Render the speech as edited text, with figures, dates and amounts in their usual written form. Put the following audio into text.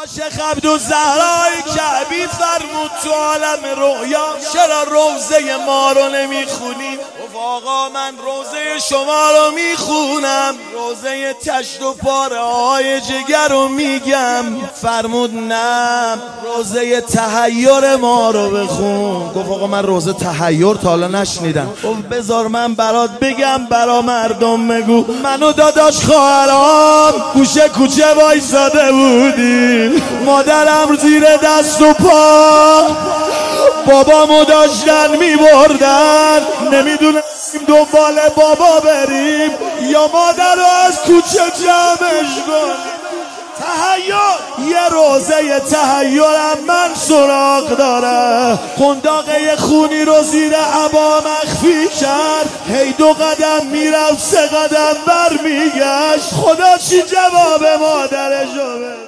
عاشق عبدالزهرای کعبی فرمود تو عالم رؤیا چرا روضه ما رو نمیخونیم؟ گفت آقا من روضه شما رو میخونم، روضه تشت و پاره های جگر رو میگم. فرمود نه، روضه تحیر ما رو بخون. گفت آقا من روضه تحیر تا حالا نشنیدم. گفت بذار من برات بگم، برا مردم بگو. من و داداش خواهرام گوشه کوچه وایساده بودیم، مادرم زیر دست و پا، بابامو داشتن میبردن، نمیدونستیم دنبال بابا بریم یا مادر رو از کوچه جمعش کنیم. تحیر، یه روضه تحیرم من سراغ داره. قنداقه خونی رو زیر عبا مخفی کرد، هی 2 قدم میرفت 3 قدم برمیگشت. خدا چی جواب مادرشو بده.